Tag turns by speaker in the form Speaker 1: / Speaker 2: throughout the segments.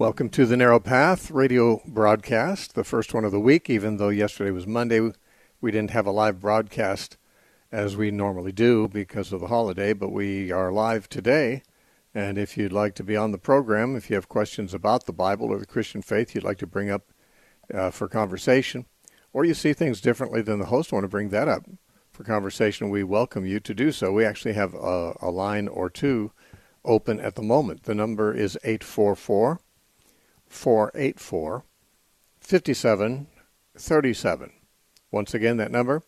Speaker 1: Welcome to the Narrow Path radio broadcast, the first one of the week. Even though yesterday was Monday, we didn't have a live broadcast as we normally do because of the holiday, but we are live today. And if you'd like to be on the program, if you have questions about the Bible or the Christian faith you'd like to bring up for conversation, or you see things differently than the host, want to bring that up for conversation, we welcome you to do so. We actually have a line or two open at the moment. The number is 844-484-5737. Once again, that number,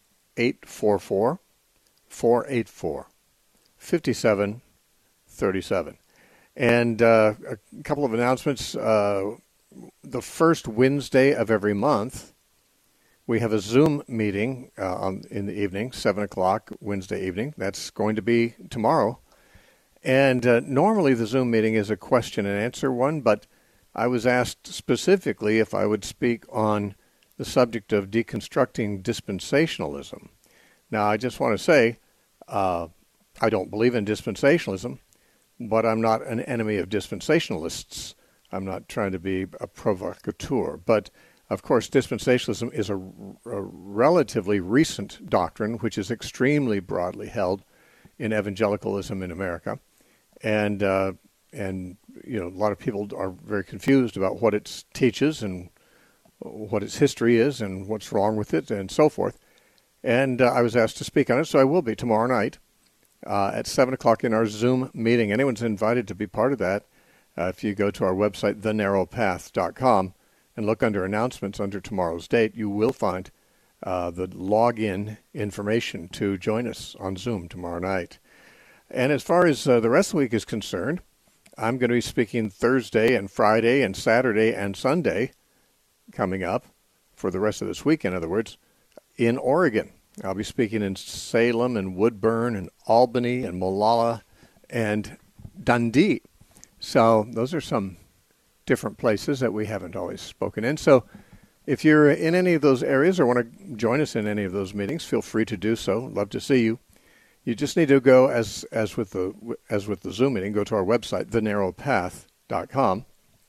Speaker 1: 844-484-5737. And a couple of announcements. The first Wednesday of every month, we have a Zoom meeting in the evening, 7 o'clock Wednesday evening. That's going to be tomorrow. And normally the Zoom meeting is a question and answer one, but I was asked specifically if I would speak on the subject of deconstructing dispensationalism. Now, I just want to say I don't believe in dispensationalism, but I'm not an enemy of dispensationalists. I'm not trying to be a provocateur. But, of course, dispensationalism is a relatively recent doctrine, which is extremely broadly held in evangelicalism in America. And you know, a lot of people are very confused about what it teaches and what its history is and what's wrong with it and so forth. And I was asked to speak on it, so I will be tomorrow night at 7 o'clock in our Zoom meeting. Anyone's invited to be part of that. If you go to our website, thenarrowpath.com, and look under announcements under tomorrow's date, you will find the login information to join us on Zoom tomorrow night. And as far as the rest of the week is concerned, I'm going to be speaking Thursday and Friday and Saturday and Sunday coming up for the rest of this week, in other words, in Oregon. I'll be speaking in Salem and Woodburn and Albany and Molalla and Dundee. So those are some different places that we haven't always spoken in. So if you're in any of those areas or want to join us in any of those meetings, feel free to do so. Love to see you. You just need to go, as with the Zoom meeting, go to our website, thenarrowpath.com,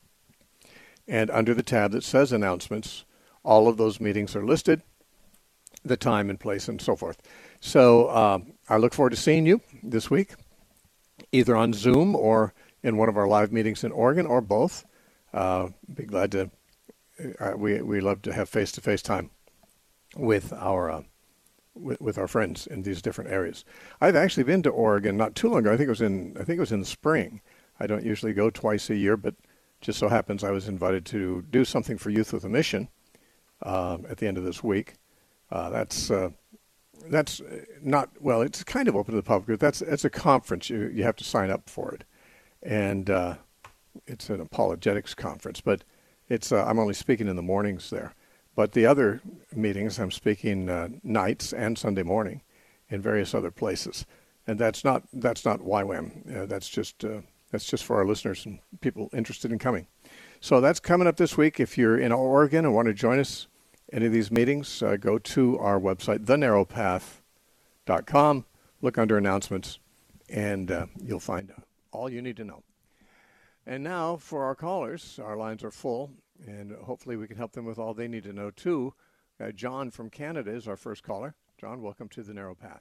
Speaker 1: and under the tab that says announcements, all of those meetings are listed, the time and place and so forth. So I look forward to seeing you this week, either on Zoom or in one of our live meetings in Oregon, or both. Be glad to. We love to have face-to-face time with our friends in these different areas. I've actually been to Oregon not too long ago. I think it was in the spring. I don't usually go twice a year, but just so happens I was invited to do something for Youth with a Mission at the end of this week. That's not, well, it's kind of open to the public. That's a conference. You have to sign up for it, and it's an apologetics conference. But it's I'm only speaking in the mornings there. But the other meetings, I'm speaking nights and Sunday morning in various other places, and that's not YWAM. That's just for our listeners and people interested in coming. So that's coming up this week. If you're in Oregon and want to join us any of these meetings, go to our website, thenarrowpath.com, look under announcements, and you'll find all you need to know. And now for our callers, our lines are full, and hopefully we can help them with all they need to know, too. John from Canada is our first caller. John, welcome to The Narrow Path.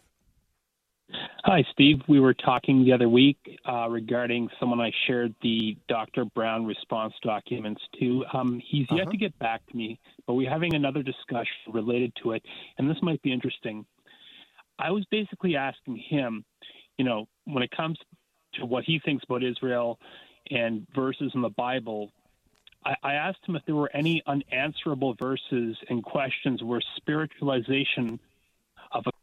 Speaker 2: Hi, Steve. We were talking the other week regarding someone I shared the Dr. Brown response documents to. He's yet to get back to me, but we're having another discussion related to it, and this might be interesting. I was basically asking him, you know, when it comes to what he thinks about Israel and verses in the Bible, I asked him if there were any unanswerable verses and questions where spiritualization of a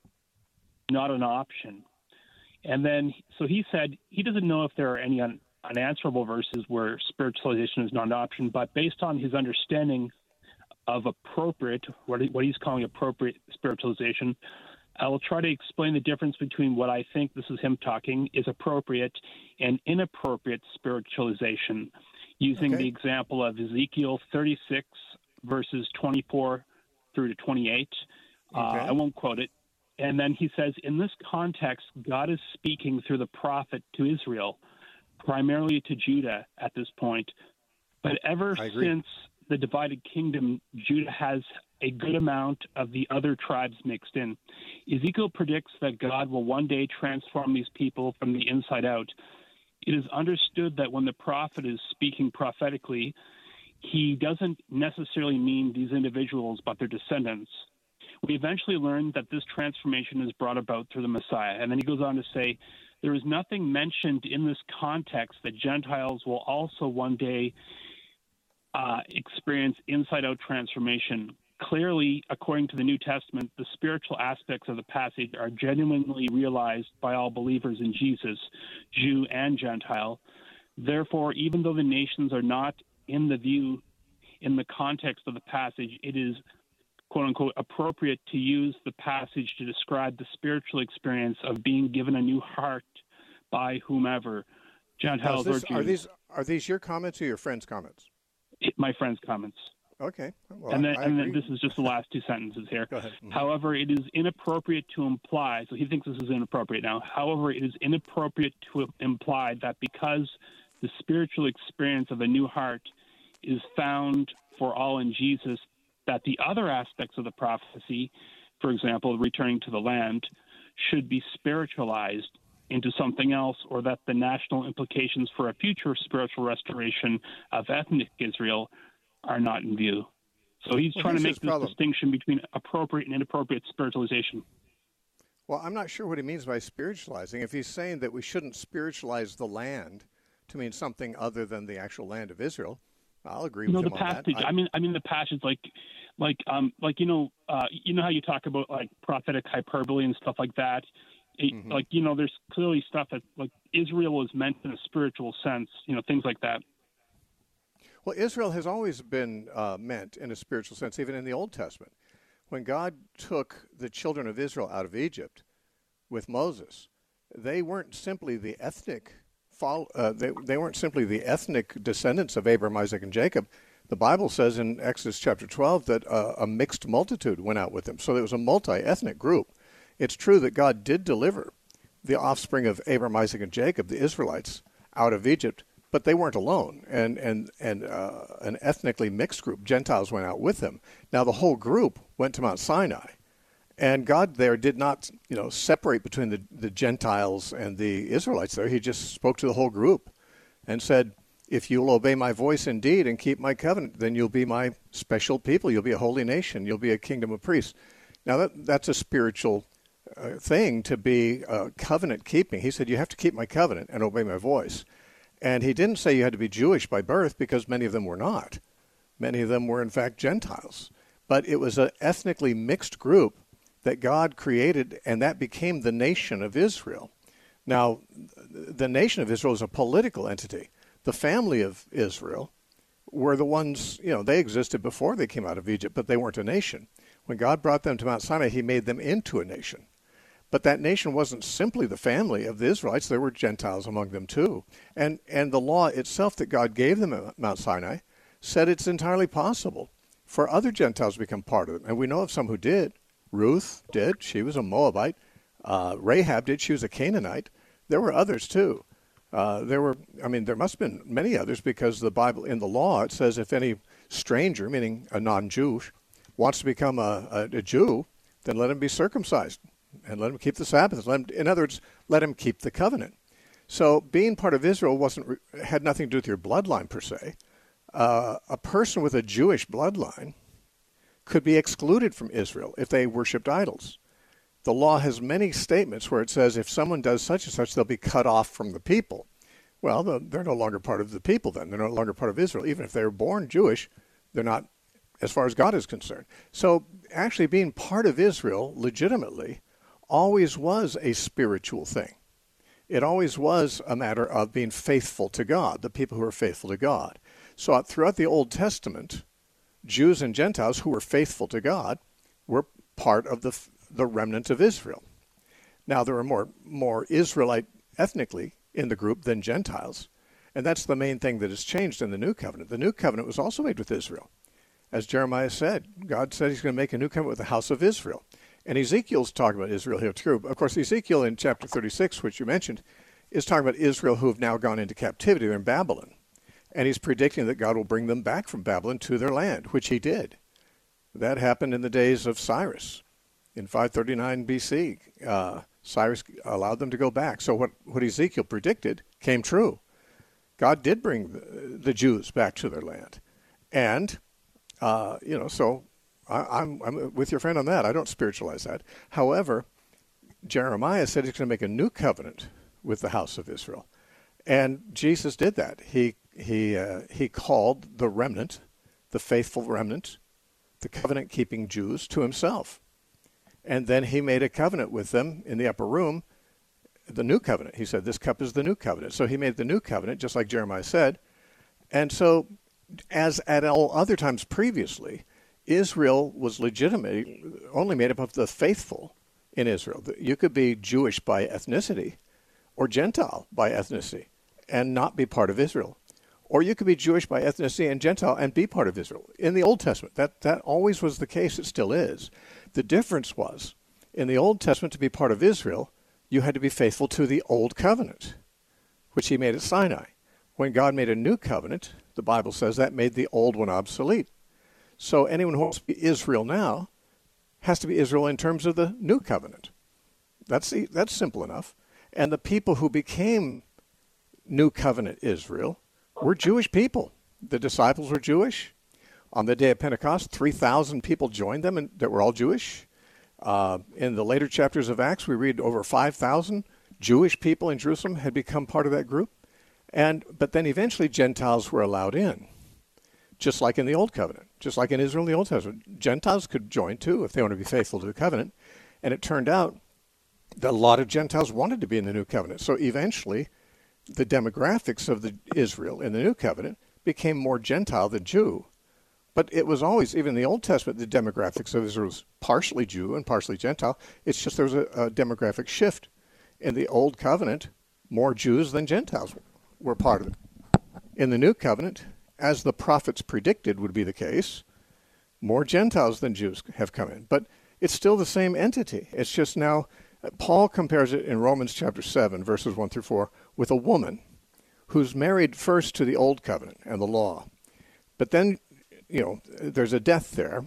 Speaker 2: not an option. And then, so he said he doesn't know if there are any unanswerable verses where spiritualization is not an option, but based on his understanding of appropriate, what he's calling appropriate spiritualization, I will try to explain the difference between what I think, this is him talking, is appropriate and inappropriate spiritualization, using the example of Ezekiel 36, verses 24 through to 28. I won't quote it. And then he says, in this context, God is speaking through the prophet to Israel, primarily to Judah at this point, But ever
Speaker 1: I agree.
Speaker 2: since the divided kingdom, Judah has a good amount of the other tribes mixed in. Ezekiel predicts that God will one day transform these people from the inside out. It is understood that when the prophet is speaking prophetically, he doesn't necessarily mean these individuals, but their descendants. We eventually learn that this transformation is brought about through the Messiah. And then he goes on to say, there is nothing mentioned in this context that Gentiles will also one day experience inside-out transformation. Clearly, according to the New Testament, the spiritual aspects of the passage are genuinely realized by all believers in Jesus, Jew and Gentile. Therefore, even though the nations are not in the view in the context of the passage, it is, quote-unquote, appropriate to use the passage to describe the spiritual experience of being given a new heart by whomever, Gentiles or Jews.
Speaker 1: Are these your comments or your friend's comments?
Speaker 2: My friend's comments.
Speaker 1: Okay. Well,
Speaker 2: and then
Speaker 1: agree.
Speaker 2: This is just the last two sentences here.
Speaker 1: Go ahead. Mm-hmm.
Speaker 2: However, it is inappropriate to imply, so he thinks this is inappropriate now. However, it is inappropriate to imply that because the spiritual experience of a new heart is found for all in Jesus, that the other aspects of the prophecy, for example, returning to the land, should be spiritualized into something else, or that the national implications for a future spiritual restoration of ethnic Israel are not in view. So he's trying to make this distinction between appropriate and inappropriate spiritualization.
Speaker 1: Well, I'm not sure what he means by spiritualizing. If he's saying that we shouldn't spiritualize the land to mean something other than the actual land of Israel, I'll agree with him
Speaker 2: the passage,
Speaker 1: on that.
Speaker 2: I mean the passage, like how you talk about like prophetic hyperbole and stuff like that. Like, there's clearly stuff that, like, Israel is meant in a spiritual sense, things like that.
Speaker 1: Well, Israel has always been meant in a spiritual sense, even in the Old Testament. When God took the children of Israel out of Egypt with Moses, they weren't simply the ethnic they weren't simply the ethnic descendants of Abraham, Isaac, and Jacob. The Bible says in Exodus chapter 12 that a mixed multitude went out with them. So it was a multi-ethnic group. It's true that God did deliver the offspring of Abraham, Isaac, and Jacob, the Israelites, out of Egypt, but they weren't alone. And an ethnically mixed group, Gentiles, went out with them. Now the whole group went to Mount Sinai, and God there did not, separate between the Gentiles and the Israelites there. He just spoke to the whole group and said, if you'll obey my voice indeed and keep my covenant, then you'll be my special people. You'll be a holy nation. You'll be a kingdom of priests. Now that's a spiritual thing to be covenant keeping. He said, you have to keep my covenant and obey my voice. And he didn't say you had to be Jewish by birth, because many of them were not. Many of them were, in fact, Gentiles. But it was an ethnically mixed group that God created, and that became the nation of Israel. Now, the nation of Israel is a political entity. The family of Israel were the ones, they existed before they came out of Egypt, but they weren't a nation. When God brought them to Mount Sinai, he made them into a nation. But that nation wasn't simply the family of the Israelites. There were Gentiles among them too. And the law itself that God gave them at Mount Sinai said it's entirely possible for other Gentiles to become part of them. And we know of some who did. Ruth did. She was a Moabite. Rahab did. She was a Canaanite. There were others too. There must have been many others, because the Bible, in the law, it says if any stranger, meaning a non-Jewish, wants to become a Jew, then let him be circumcised and let him keep the Sabbath. In other words, let him keep the covenant. So being part of Israel had nothing to do with your bloodline per se. A person with a Jewish bloodline could be excluded from Israel if they worshipped idols. The law has many statements where it says if someone does such and such, they'll be cut off from the people. Well, they're no longer part of the people then. They're no longer part of Israel. Even if they were born Jewish, they're not, as far as God is concerned. So actually being part of Israel legitimately always was a spiritual thing. It always was a matter of being faithful to God, the people who are faithful to God. So throughout the Old Testament, Jews and Gentiles who were faithful to God were part of the remnant of Israel. Now, there were more Israelite ethnically in the group than Gentiles, and that's the main thing that has changed in the New Covenant. The New Covenant was also made with Israel. As Jeremiah said, God said he's going to make a new covenant with the house of Israel. And Ezekiel's talking about Israel here too. Of course, Ezekiel in chapter 36, which you mentioned, is talking about Israel who have now gone into captivity. They're in Babylon. And he's predicting that God will bring them back from Babylon to their land, which he did. That happened in the days of Cyrus. In 539 BC, Cyrus allowed them to go back. So what Ezekiel predicted came true. God did bring the Jews back to their land. And, so I'm with your friend on that. I don't spiritualize that. However, Jeremiah said he's going to make a new covenant with the house of Israel. And Jesus did that. He called the remnant, the faithful remnant, the covenant-keeping Jews, to himself. And then he made a covenant with them in the upper room, the new covenant. He said, this cup is the new covenant. So he made the new covenant, just like Jeremiah said. And so, as at all other times previously, Israel was legitimately only made up of the faithful in Israel. You could be Jewish by ethnicity or Gentile by ethnicity and not be part of Israel. Or you could be Jewish by ethnicity and Gentile and be part of Israel. In the Old Testament, that always was the case. It still is. The difference was, in the Old Testament, to be part of Israel, you had to be faithful to the Old Covenant, which he made at Sinai. When God made a new covenant, the Bible says that made the old one obsolete. So anyone who wants to be Israel now has to be Israel in terms of the new covenant. That's simple enough. And the people who became new covenant Israel were Jewish people. The disciples were Jewish. On the day of Pentecost, 3,000 people joined them that were all Jewish. In the later chapters of Acts, we read over 5,000 Jewish people in Jerusalem had become part of that group. But then eventually Gentiles were allowed in, just like in the Old Covenant, just like in Israel in the Old Testament. Gentiles could join too if they want to be faithful to the covenant. And it turned out that a lot of Gentiles wanted to be in the New Covenant. So eventually the demographics of the Israel in the New Covenant became more Gentile than Jew. But it was always, even in the Old Testament, the demographics of Israel was partially Jew and partially Gentile. It's just there was a demographic shift. In the Old Covenant, more Jews than Gentiles were part of it. In the New Covenant, as the prophets predicted would be the case, more Gentiles than Jews have come in. But it's still the same entity. It's just now, Paul compares it in Romans chapter 7, verses 1 through 4, with a woman who's married first to the Old Covenant and the law. But then, there's a death there.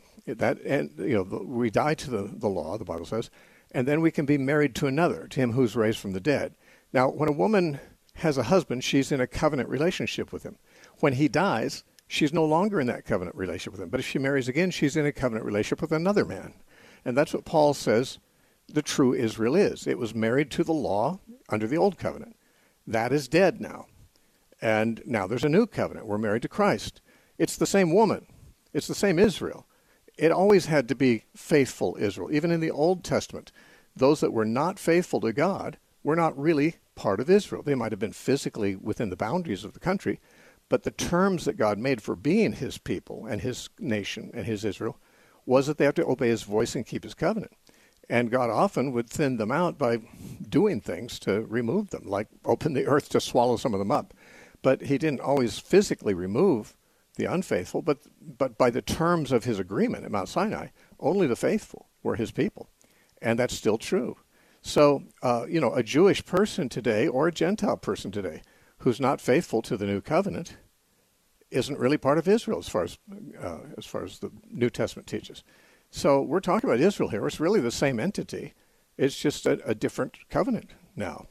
Speaker 1: We die to the law, the Bible says, and then we can be married to another, to him who's raised from the dead. Now, when a woman has a husband, she's in a covenant relationship with him. When he dies, she's no longer in that covenant relationship with him. But if she marries again, she's in a covenant relationship with another man. And that's what Paul says the true Israel is. It was married to the law under the Old Covenant. That is dead now. And now there's a new covenant. We're married to Christ. It's the same woman. It's the same Israel. It always had to be faithful Israel. Even in the Old Testament, those that were not faithful to God were not really part of Israel. They might have been physically within the boundaries of the country, but the terms that God made for being his people and his nation and his Israel was that they have to obey his voice and keep his covenant. And God often would thin them out by doing things to remove them, like open the earth to swallow some of them up. But he didn't always physically remove the unfaithful, but by the terms of his agreement at Mount Sinai, only the faithful were his people. And that's still true. So, a Jewish person today or a Gentile person today who's not faithful to the new covenant isn't really part of Israel as far as the New Testament teaches. So we're talking about Israel here. It's really the same entity. It's just a different covenant now.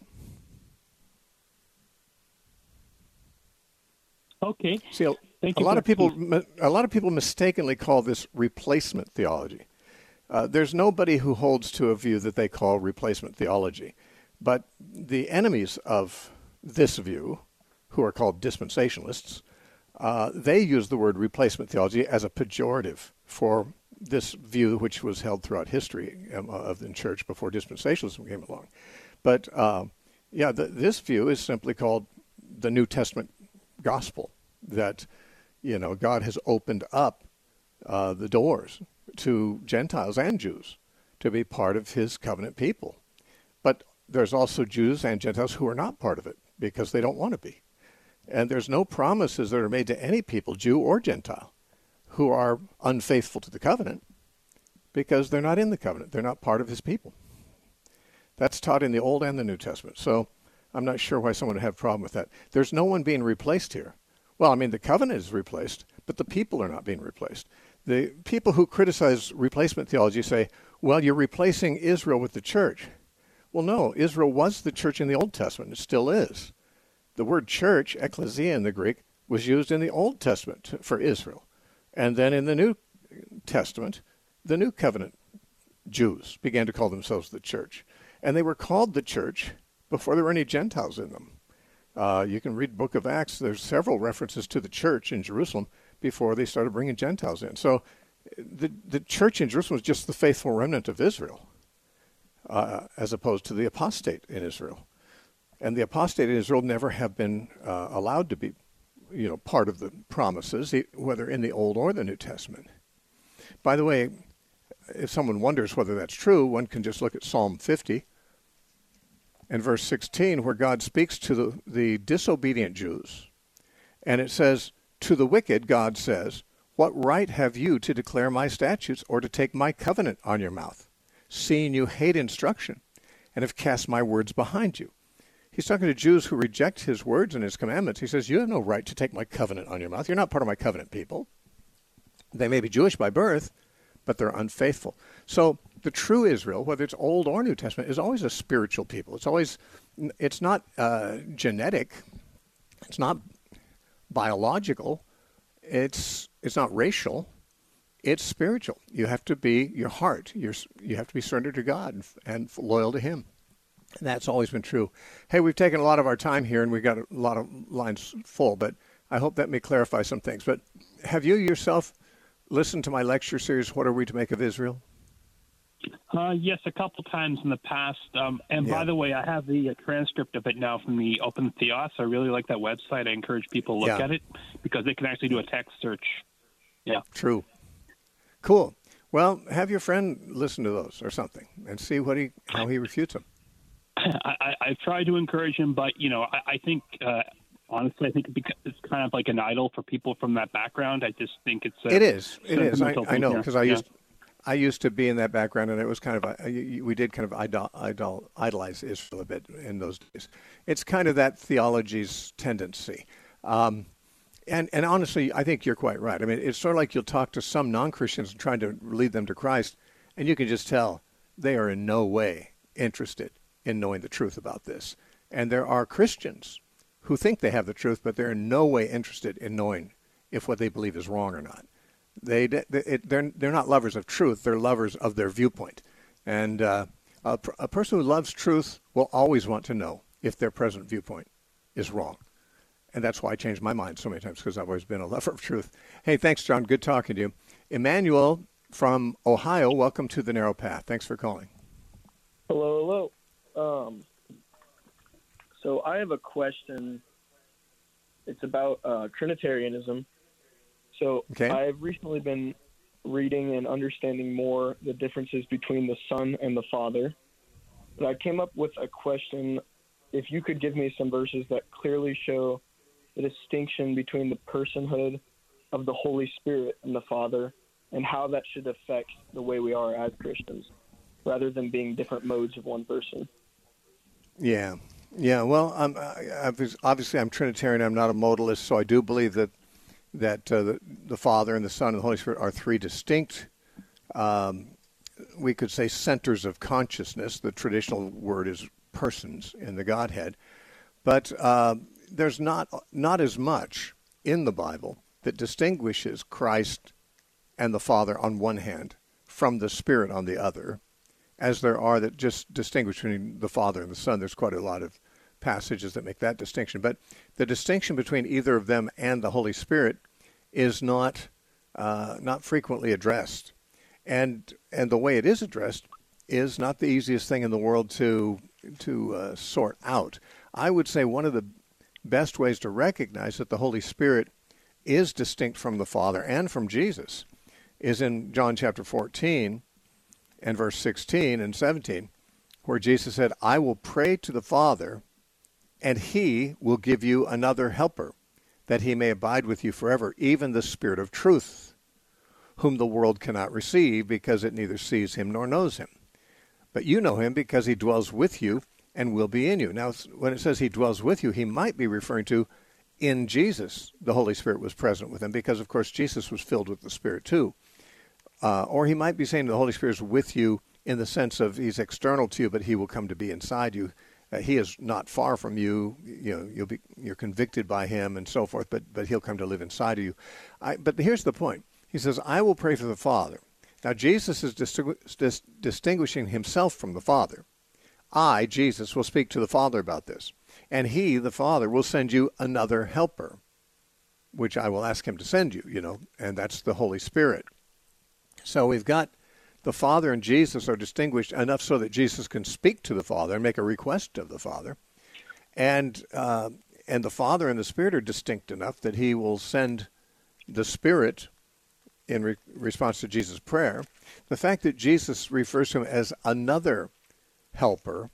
Speaker 2: Okay.
Speaker 1: See, a lot of people mistakenly call this replacement theology. There's nobody who holds to a view that they call replacement theology. But the enemies of this view, who are called dispensationalists, they use the word replacement theology as a pejorative for this view, which was held throughout history of the church before dispensationalism came along. But this view is simply called the New Testament gospel, that God has opened up the doors to Gentiles and Jews to be part of his covenant people. But there's also Jews and Gentiles who are not part of it because they don't want to be. And there's no promises that are made to any people, Jew or Gentile, who are unfaithful to the covenant because they're not in the covenant. They're not part of his people. That's taught in the Old and the New Testament. So I'm not sure why someone would have a problem with that. There's no one being replaced here. Well, I mean, the covenant is replaced, but the people are not being replaced. The people who criticize replacement theology say, well, you're replacing Israel with the church. Well, no, Israel was the church in the Old Testament. It still is. The word church, ecclesia in the Greek, was used in the Old Testament for Israel. And then in the New Testament, the New Covenant Jews began to call themselves the church. And they were called the church before there were any Gentiles in them. You can read the book of Acts. There's several references to the church in Jerusalem before they started bringing Gentiles in. So the church in Jerusalem was just the faithful remnant of Israel, as opposed to the apostate in Israel. And the apostate in Israel never have been allowed to be, part of the promises, whether in the Old or the New Testament. By the way, if someone wonders whether that's true, one can just look at Psalm 50 and verse 16, where God speaks to the disobedient Jews. And it says, to the wicked, God says, what right have you to declare my statutes or to take my covenant on your mouth, seeing you hate instruction and have cast my words behind you? He's talking to Jews who reject his words and his commandments. He says, you have no right to take my covenant on your mouth. You're not part of my covenant people. They may be Jewish by birth, but they're unfaithful. So the true Israel, whether it's Old or New Testament, is always a spiritual people. It's not genetic. It's not biological. It's not racial. It's spiritual. You have to be your heart. You have to be surrendered to God and loyal to Him. And that's always been true. Hey, we've taken a lot of our time here, and we've got a lot of lines full, but I hope that may clarify some things. But have you yourself listened to my lecture series, What Are We to Make of Israel?
Speaker 2: Yes, a couple times in the past. By the way, I have the transcript of it now from the Open Theos. I really like that website. I encourage people to look at it because they can actually do a text search. Yeah.
Speaker 1: True. Cool. Well, have your friend listen to those or something and see how he refutes them.
Speaker 2: I try to encourage him, but, I think, honestly, I think it's kind of like an idol for people from that background. I just think it's
Speaker 1: It is. I know, because I used to be in that background, and it was kind of we did kind of idolize Israel a bit in those days. It's kind of that theology's tendency. And honestly, I think you're quite right. I mean, it's sort of like you'll talk to some non-Christians trying to lead them to Christ, and you can just tell they are in no way interested in knowing the truth about this. And there are Christians who think they have the truth, but they're in no way interested in knowing if what they believe is wrong or not. They're not lovers of truth. They're lovers of their viewpoint. And a person who loves truth will always want to know if their present viewpoint is wrong. And that's why I changed my mind so many times, because I've always been a lover of truth. Hey, thanks, John. Good talking to you. Emmanuel from Ohio, welcome to The Narrow Path. Thanks for calling.
Speaker 3: Hello. So I have a question. It's about Trinitarianism. So I've recently been reading and understanding more the differences between the Son and the Father. And I came up with a question, if you could give me some verses that clearly show the distinction between the personhood of the Holy Spirit and the Father and how that should affect the way we are as Christians, rather than being different modes of one person.
Speaker 1: Yeah. Well, obviously I'm Trinitarian. I'm not a modalist, so I do believe that the Father and the Son and the Holy Spirit are three distinct, we could say, centers of consciousness. The traditional word is persons in the Godhead. But there's not as much in the Bible that distinguishes Christ and the Father on one hand from the Spirit on the other, as there are that just distinguish between the Father and the Son. There's quite a lot of passages that make that distinction. But the distinction between either of them and the Holy Spirit is not frequently addressed. And the way it is addressed is not the easiest thing in the world to sort out. I would say one of the best ways to recognize that the Holy Spirit is distinct from the Father and from Jesus is in John chapter 14 and verse 16 and 17, where Jesus said, I will pray to the Father, and He will give you another helper, that He may abide with you forever, even the Spirit of truth, whom the world cannot receive, because it neither sees Him nor knows Him. But you know Him, because He dwells with you and will be in you. Now, when it says He dwells with you, He might be referring to in Jesus, the Holy Spirit was present with him because, of course, Jesus was filled with the Spirit too. Or he might be saying the Holy Spirit is with you in the sense of he's external to you, but he will come to be inside you. He is not far from you. You're convicted by him and so forth, but he'll come to live inside of you. But here's the point. He says, I will pray for the Father. Now, Jesus is distinguishing himself from the Father. I, Jesus, will speak to the Father about this. And he, the Father, will send you another helper, which I will ask him to send you, and that's the Holy Spirit. So we've got the Father and Jesus are distinguished enough so that Jesus can speak to the Father and make a request of the Father. And the Father and the Spirit are distinct enough that he will send the Spirit in response to Jesus' prayer. The fact that Jesus refers to him as another helper,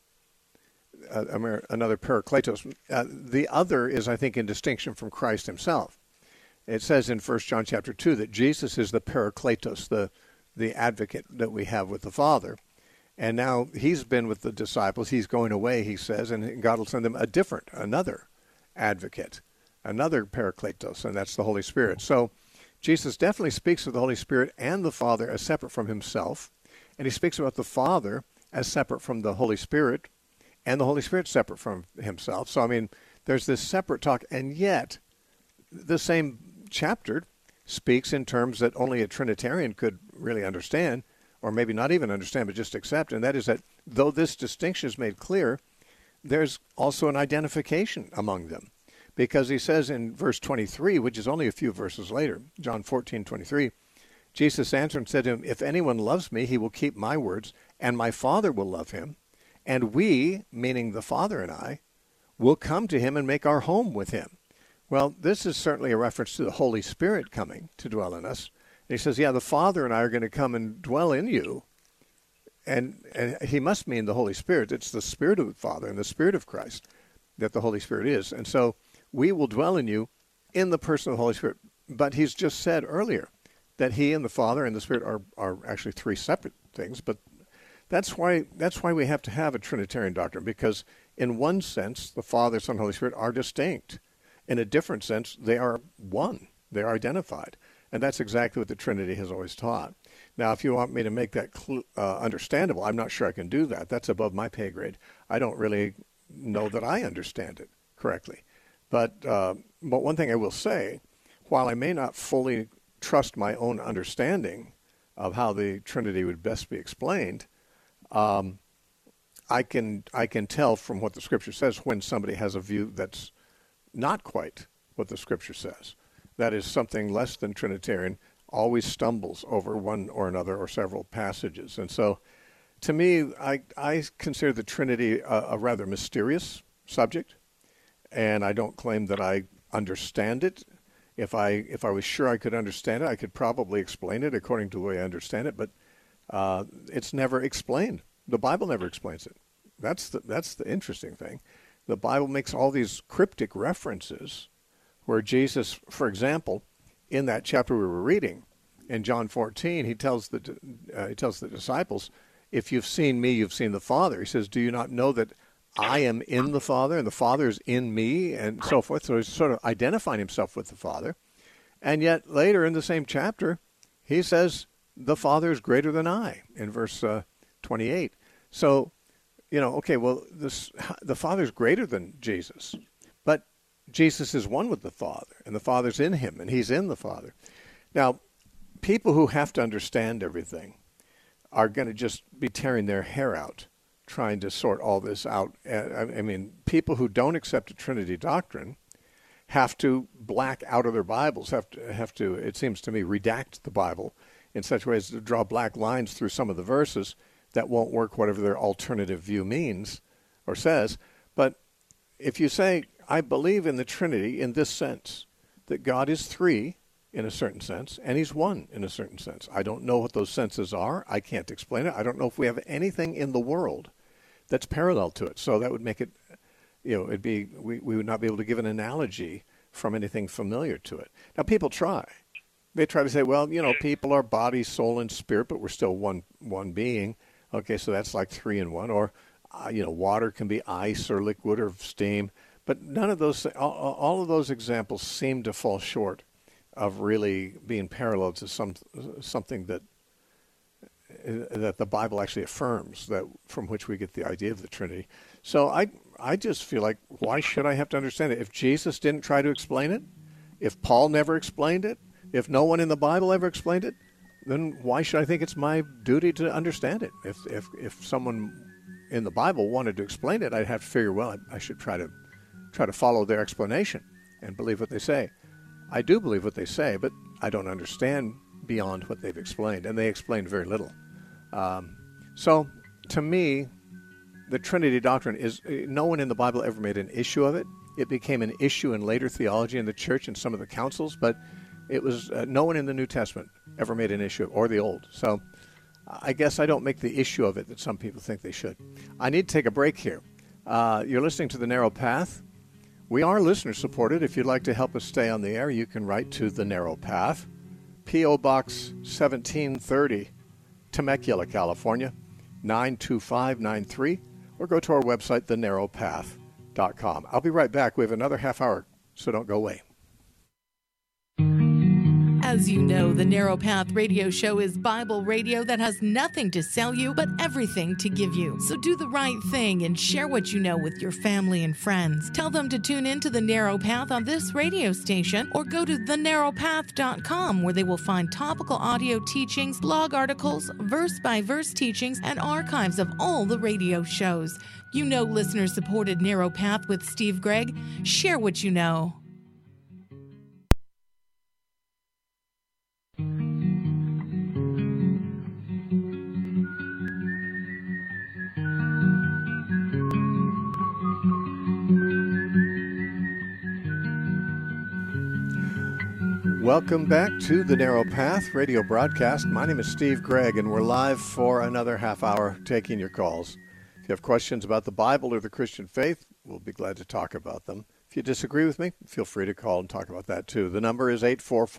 Speaker 1: another parakletos, the other is, I think, in distinction from Christ himself. It says in 1 John chapter 2 that Jesus is the parakletos, the advocate that we have with the Father. And now he's been with the disciples. He's going away, he says, and God will send them another advocate, another parakletos, and that's the Holy Spirit. So Jesus definitely speaks of the Holy Spirit and the Father as separate from himself, and he speaks about the Father as separate from the Holy Spirit, and the Holy Spirit separate from himself. So, I mean, there's this separate talk, and yet the same chapter speaks in terms that only a Trinitarian could really understand, or maybe not even understand, but just accept, and that is that though this distinction is made clear, there's also an identification among them. Because he says in verse 23, which is only a few verses later, John 14:23, Jesus answered and said to him, if anyone loves me, he will keep my words, and my Father will love him, and we, meaning the Father and I, will come to him and make our home with him. Well, this is certainly a reference to the Holy Spirit coming to dwell in us. And he says, yeah, the Father and I are going to come and dwell in you. And he must mean the Holy Spirit. It's the Spirit of the Father and the Spirit of Christ that the Holy Spirit is. And so we will dwell in you in the person of the Holy Spirit. But he's just said earlier that he and the Father and the Spirit are actually three separate things. But that's why we have to have a Trinitarian doctrine, because in one sense, the Father, Son, and Holy Spirit are distinct. In a different sense, they are one. They are identified. And that's exactly what the Trinity has always taught. Now, if you want me to make that understandable, I'm not sure I can do that. That's above my pay grade. I don't really know that I understand it correctly. But one thing I will say, while I may not fully trust my own understanding of how the Trinity would best be explained, I can tell from what the Scripture says when somebody has a view that's not quite what the Scripture says. That is, something less than Trinitarian always stumbles over one or another or several passages. And so, to me, I consider the Trinity a rather mysterious subject, and I don't claim that I understand it. If I was sure I could understand it, I could probably explain it according to the way I understand it, but it's never explained. The Bible never explains it. That's the interesting thing. The Bible makes all these cryptic references where Jesus, for example, in that chapter we were reading, in John 14, he tells the disciples, if you've seen me, you've seen the Father. He says, do you not know that I am in the Father and the Father is in me, and so forth? So he's sort of identifying himself with the Father. And yet later in the same chapter, he says, the Father is greater than I, in verse 28. So, okay, well, the Father is greater than Jesus, but Jesus is one with the Father, and the Father's in him, and he's in the Father. Now, people who have to understand everything are going to just be tearing their hair out trying to sort all this out. I mean, people who don't accept a Trinity doctrine have to black out of their Bibles, have to, it seems to me, redact the Bible in such ways to draw black lines through some of the verses that won't work whatever their alternative view means or says. But if you say, I believe in the Trinity in this sense, that God is three in a certain sense, and he's one in a certain sense. I don't know what those senses are. I can't explain it. I don't know if we have anything in the world that's parallel to it. So that would make it, it'd be, we would not be able to give an analogy from anything familiar to it. Now, people try. They try to say, well, people are body, soul, and spirit, but we're still one being. Okay, so that's like three in one. Or, water can be ice or liquid or steam. But none of those, all of those examples seem to fall short of really being parallel to something that the Bible actually affirms, that from which we get the idea of the Trinity. So I just feel like, why should I have to understand it? If Jesus didn't try to explain it, if Paul never explained it, if no one in the Bible ever explained it, then why should I think it's my duty to understand it? If someone in the Bible wanted to explain it, I'd have to figure, well, I should try to follow their explanation and believe what they say. I do believe what they say, but I don't understand beyond what they've explained, and they explained very little. So, to me, the Trinity doctrine is, no one in the Bible ever made an issue of it. It became an issue in later theology in the church and some of the councils, but it was no one in the New Testament ever made an issue of it, or the Old. So I guess I don't make the issue of it that some people think they should. I need to take a break here. You're listening to The Narrow Path. We are listener-supported. If you'd like to help us stay on the air, you can write to The Narrow Path, P.O. Box 1730, Temecula, California, 92593, or go to our website, thenarrowpath.com. I'll be right back. We have another half hour, so don't go away.
Speaker 4: As you know, the Narrow Path radio show is Bible radio that has nothing to sell you, but everything to give you. So do the right thing and share what you know with your family and friends. Tell them to tune in to the Narrow Path on this radio station, or go to thenarrowpath.com, where they will find topical audio teachings, blog articles, verse-by-verse teachings, and archives of all the radio shows. You know, listener-supported Narrow Path with Steve Gregg. Share what you know.
Speaker 1: Welcome back to the Narrow Path radio broadcast. My name is Steve Gregg, and we're live for another half hour taking your calls. If you have questions about the Bible or the Christian faith, we'll be glad to talk about them. If you disagree with me, feel free to call and talk about that too. The number is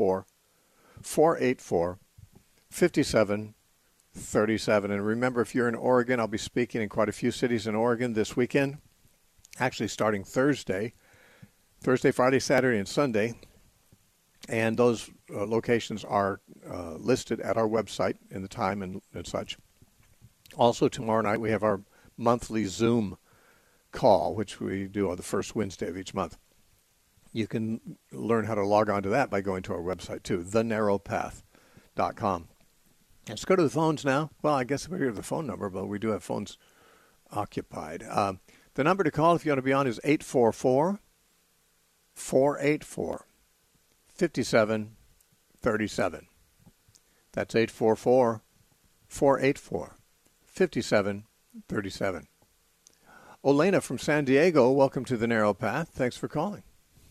Speaker 1: 844-484-5737. And remember, if you're in Oregon, I'll be speaking in quite a few cities in Oregon this weekend, actually starting Thursday, Friday, Saturday, and Sunday. And those locations are listed at our website in the time and such. Also, tomorrow night we have our monthly Zoom call, which we do on the first Wednesday of each month. You can learn how to log on to that by going to our website, too, thenarrowpath.com. Let's go to the phones now. Well, I guess we hear the phone number, but we do have phones occupied. The number to call if you want to be on is 844-484-5737. That's 844-484-5737. Olena from San Diego, welcome to the Narrow Path. Thanks for calling.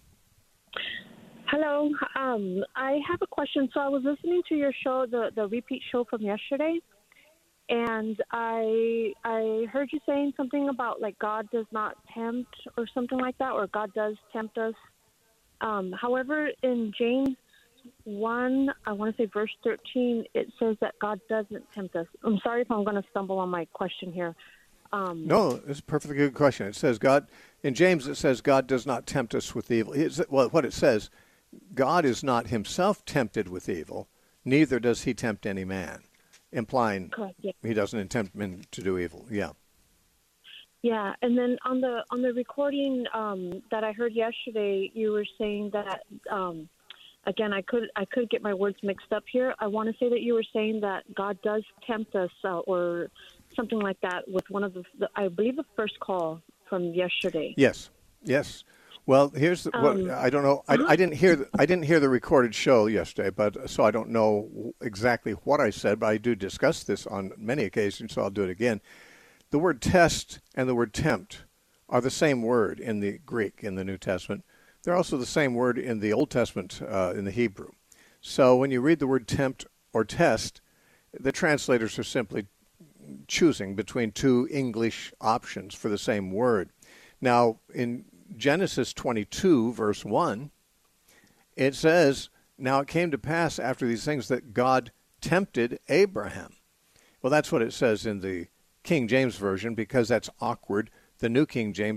Speaker 5: Hello. I have a question. So I was listening to your show, the repeat show from yesterday, and I heard you saying something about like God does not tempt or something like that, or God does tempt us. However, in James 1, I want to say verse 13, it says that God doesn't tempt us. I'm sorry if I'm going to stumble on my question here.
Speaker 1: No, it's a perfectly good question. It says in James it says God does not tempt us with evil. What it says, God is not himself tempted with evil, neither does he tempt any man, implying
Speaker 5: correct, yeah.
Speaker 1: He doesn't intend men to do evil. Yeah.
Speaker 5: Yeah, and then on the recording that I heard yesterday, you were saying that again, I could get my words mixed up here. I want to say that you were saying that God does tempt us or something like that with one of the I believe the first call from yesterday.
Speaker 1: Yes. Well, here's what I don't know. I didn't hear the recorded show yesterday, but so I don't know exactly what I said. But I do discuss this on many occasions, so I'll do it again. The word test and the word tempt are the same word in the Greek in the New Testament. They're also the same word in the Old Testament in the Hebrew. So when you read the word tempt or test, the translators are simply choosing between two English options for the same word. Now, in Genesis 22, verse 1, it says, "Now it came to pass after these things that God tempted Abraham." Well, that's what it says in the King James Version, because that's awkward. The New King James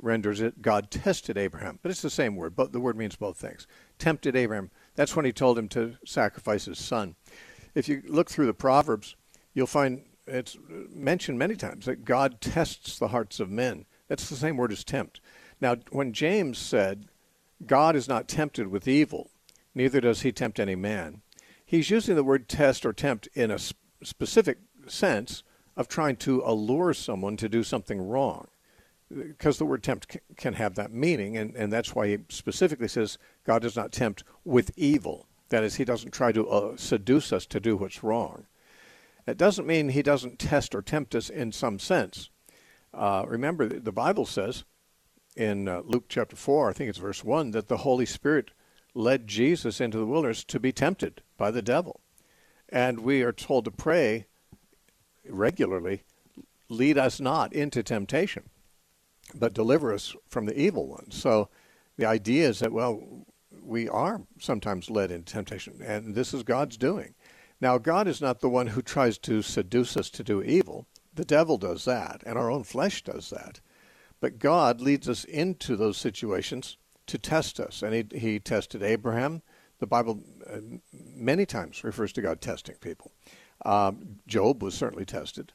Speaker 1: renders it, God tested Abraham. But it's the same word. But the word means both things. Tempted Abraham. That's when he told him to sacrifice his son. If you look through the Proverbs, you'll find it's mentioned many times that God tests the hearts of men. That's the same word as tempt. Now, when James said, God is not tempted with evil, neither does he tempt any man, he's using the word test or tempt in a specific sense of trying to allure someone to do something wrong. Because the word tempt can have that meaning, and that's why he specifically says God does not tempt with evil. That is, he doesn't try to seduce us to do what's wrong. It doesn't mean he doesn't test or tempt us in some sense. Remember, the Bible says in Luke chapter 4, I think it's verse 1, that the Holy Spirit led Jesus into the wilderness to be tempted by the devil. And we are told to pray regularly, lead us not into temptation, but deliver us from the evil one. So the idea is that, well, we are sometimes led into temptation, and this is God's doing. Now, God is not the one who tries to seduce us to do evil. The devil does that, and our own flesh does that. But God leads us into those situations to test us, and he tested Abraham. The Bible many times refers to God testing people. Job was certainly tested,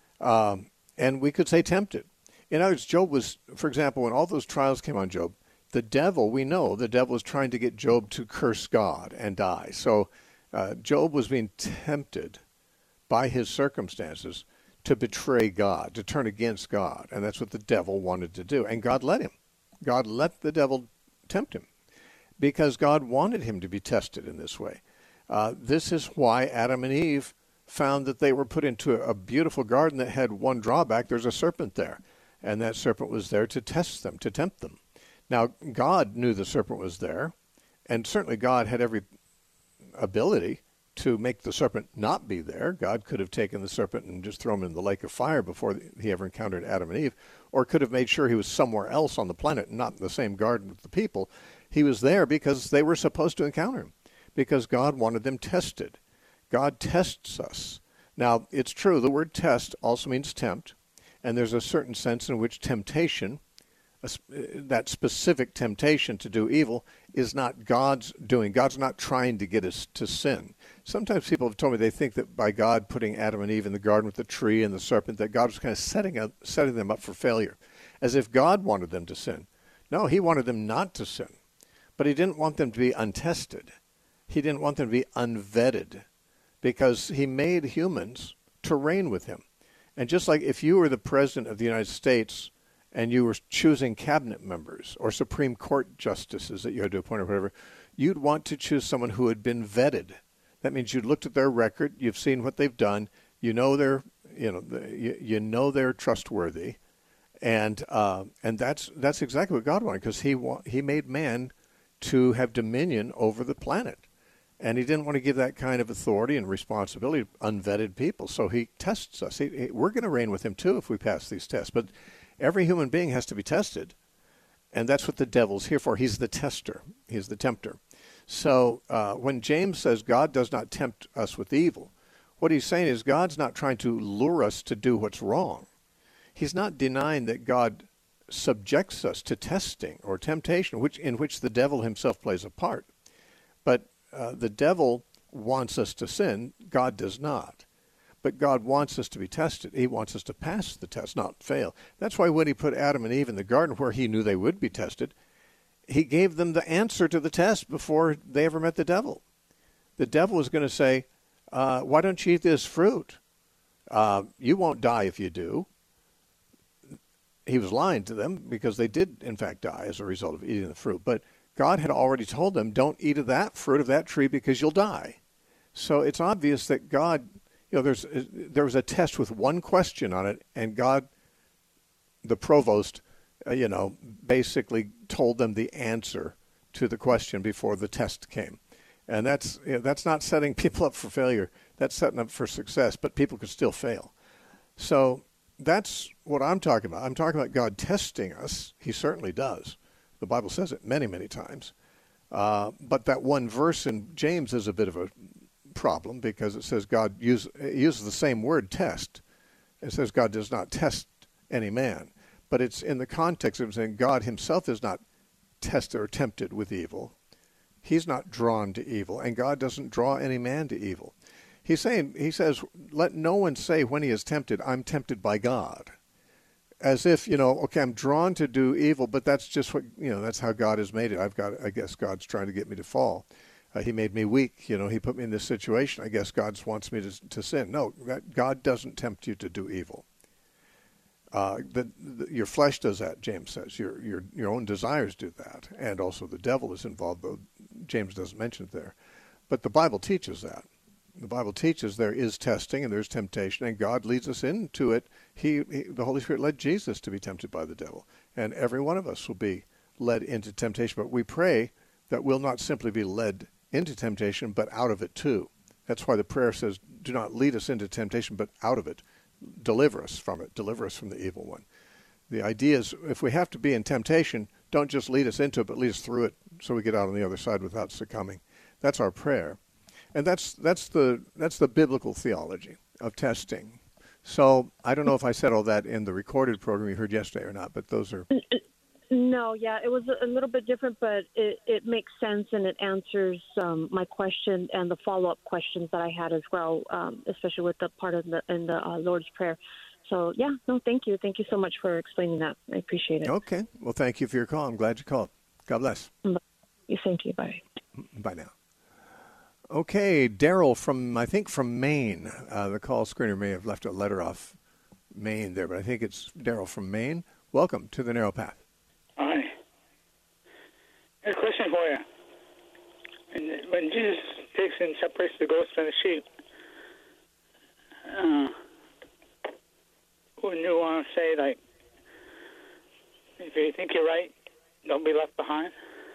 Speaker 1: and we could say tempted. In other words, Job was, for example, when all those trials came on Job, the devil, we know the devil was trying to get Job to curse God and die. So Job was being tempted by his circumstances to betray God, to turn against God. And that's what the devil wanted to do. And God let him. God let the devil tempt him because God wanted him to be tested in this way. This is why Adam and Eve found that they were put into a beautiful garden that had one drawback. There's a serpent there. And that serpent was there to test them, to tempt them. Now, God knew the serpent was there, and certainly God had every ability to make the serpent not be there. God could have taken the serpent and just thrown him in the lake of fire before he ever encountered Adam and Eve, or could have made sure he was somewhere else on the planet and not in the same garden with the people. He was there because they were supposed to encounter him, because God wanted them tested. God tests us. Now, it's true, the word test also means tempt, and there's a certain sense in which temptation, that specific temptation to do evil, is not God's doing. God's not trying to get us to sin. Sometimes people have told me they think that by God putting Adam and Eve in the garden with the tree and the serpent, that God was kind of setting them up for failure, as if God wanted them to sin. No, he wanted them not to sin, but he didn't want them to be untested. He didn't want them to be unvetted, because he made humans to reign with him. And just like if you were the president of the United States and you were choosing cabinet members or Supreme Court justices that you had to appoint or whatever, you'd want to choose someone who had been vetted. That means you'd looked at their record, you've seen what they've done, you know they're trustworthy, and that's exactly what God wanted, because he made man to have dominion over the planet. And he didn't want to give that kind of authority and responsibility to unvetted people. So he tests us. We're going to reign with him, too, if we pass these tests. But every human being has to be tested. And that's what the devil's here for. He's the tester. He's the tempter. So when James says God does not tempt us with evil, what he's saying is God's not trying to lure us to do what's wrong. He's not denying that God subjects us to testing or temptation, in which the devil himself plays a part. But the devil wants us to sin. God does not. But God wants us to be tested. He wants us to pass the test, not fail. That's why when he put Adam and Eve in the garden where he knew they would be tested, he gave them the answer to the test before they ever met the devil. The devil was going to say, why don't you eat this fruit? You won't die if you do. He was lying to them because they did, in fact, die as a result of eating the fruit. But God had already told them, don't eat of that fruit of that tree because you'll die. So it's obvious that God, there was a test with one question on it, and God, the provost, basically told them the answer to the question before the test came. And that's not setting people up for failure. That's setting up for success, but people could still fail. So that's what I'm talking about. I'm talking about God testing us. He certainly does. The Bible says it many, many times. But that one verse in James is a bit of a problem, because it says God uses the same word, test. It says God does not test any man. but it's in the context of saying God himself is not tested or tempted with evil. He's not drawn to evil, and God doesn't draw any man to evil. He says, let no one say when he is tempted, I'm tempted by God. As if, okay, I'm drawn to do evil, but that's just what, that's how God has made it. I guess God's trying to get me to fall. He made me weak. He put me in this situation. I guess God wants me to sin. No, God doesn't tempt you to do evil. Your flesh does that, James says. Your own desires do that. And also the devil is involved, though James doesn't mention it there. But the Bible teaches that. The Bible teaches there is testing and there's temptation, and God leads us into it. The Holy Spirit led Jesus to be tempted by the devil. And every one of us will be led into temptation. But we pray that we'll not simply be led into temptation, but out of it too. That's why the prayer says, do not lead us into temptation, but out of it. Deliver us from it. Deliver us from the evil one. The idea is, if we have to be in temptation, don't just lead us into it, but lead us through it so we get out on the other side without succumbing. That's our prayer. And that's the biblical theology of testing. So I don't know if I said all that in the recorded program you heard yesterday or not, but those are...
Speaker 5: No, yeah, it was a little bit different, but it makes sense, and it answers my question and the follow-up questions that I had as well, especially with the part in the Lord's Prayer. So, yeah, no, thank you. Thank you so much for explaining that. I appreciate it.
Speaker 1: Okay. Well, thank you for your call. I'm glad you called. God bless.
Speaker 5: Thank you. Bye.
Speaker 1: Bye now. Okay, Daryl from Maine. The call screener may have left a letter off Maine there, but I think it's Daryl from Maine. Welcome to the Narrow Path.
Speaker 6: Hi. I have a question for you. When Jesus takes and separates the goats from the sheep, wouldn't you want to say, like, if you think you're right, don't be left behind?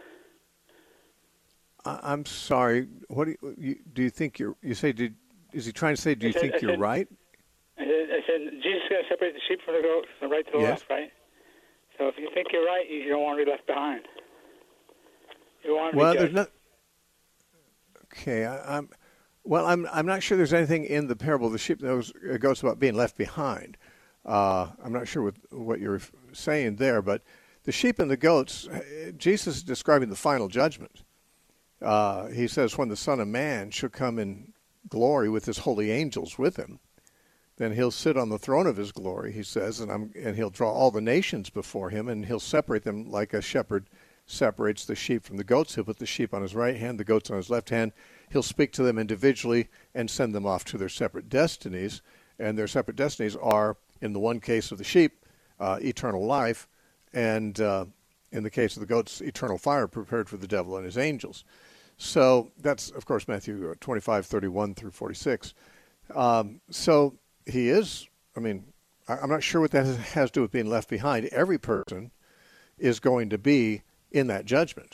Speaker 1: I'm sorry. What do you think you say? Is he trying to say? Do you think you're right?
Speaker 6: I said Jesus is going to separate the sheep from the goats, from the right to the left, right? So if you think you're right, you don't want to be left behind. You want to be judged.
Speaker 1: There's not. Okay, I'm not sure there's anything in the parable of the sheep that goes about being left behind. I'm not sure what you're saying there, but the sheep and the goats, Jesus is describing the final judgment. He says, when the Son of Man shall come in glory with his holy angels with him, then he'll sit on the throne of his glory, he says, and he'll draw all the nations before him, and he'll separate them like a shepherd separates the sheep from the goats. He'll put the sheep on his right hand, the goats on his left hand. He'll speak to them individually and send them off to their separate destinies. And their separate destinies are, in the one case of the sheep, eternal life, and in the case of the goats, eternal fire prepared for the devil and his angels. So that's, of course, Matthew 25:31 through 46. So he is, I'm not sure what that has to do with being left behind. Every person is going to be in that judgment.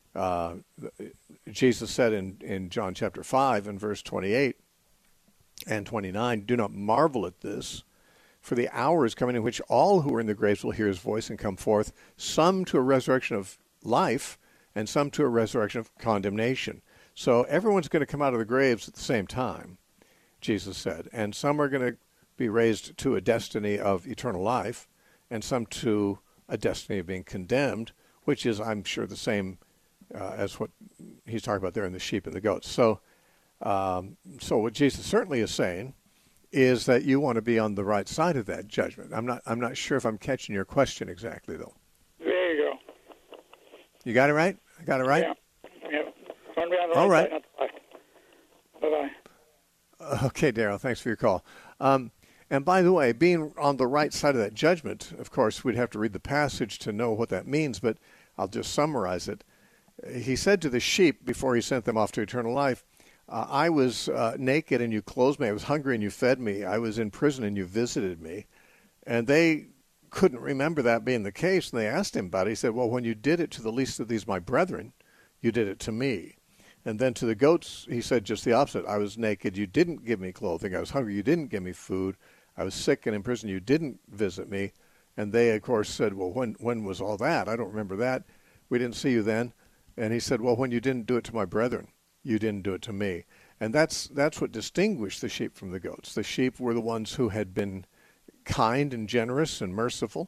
Speaker 1: Jesus said in John chapter 5 and verse 28 and 29, do not marvel at this, for the hour is coming in which all who are in the graves will hear his voice and come forth, some to a resurrection of life and some to a resurrection of condemnation. So everyone's going to come out of the graves at the same time, Jesus said, and some are going to be raised to a destiny of eternal life and some to a destiny of being condemned, which is, I'm sure, the same as what he's talking about there in the sheep and the goats. So what Jesus certainly is saying is that you want to be on the right side of that judgment. I'm not sure if I'm catching your question exactly, though.
Speaker 6: There you go.
Speaker 1: You got it right? I got it right?
Speaker 6: Yeah. Want to be on the
Speaker 1: all right.
Speaker 6: Side, not the left. Bye-bye.
Speaker 1: Okay, Daryl, thanks for your call. And by the way, being on the right side of that judgment, of course, we'd have to read the passage to know what that means, but I'll just summarize it. He said to the sheep before he sent them off to eternal life, I was naked and you clothed me. I was hungry and you fed me. I was in prison and you visited me. And they couldn't remember that being the case, and they asked him about it. He said, well, when you did it to the least of these my brethren, you did it to me. And then to the goats, he said just the opposite. I was naked, you didn't give me clothing. I was hungry, you didn't give me food. I was sick and in prison, you didn't visit me. And they, of course, said, well, when was all that? I don't remember that. We didn't see you then. And he said, well, when you didn't do it to my brethren, you didn't do it to me. And that's what distinguished the sheep from the goats. The sheep were the ones who had been kind and generous and merciful